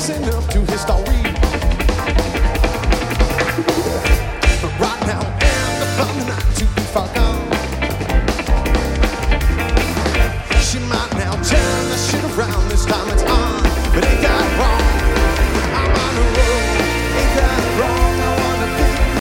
listen up to his story. But right now, and from the night to be far gone, she might now turn the shit around. This time it's on, but it got wrong.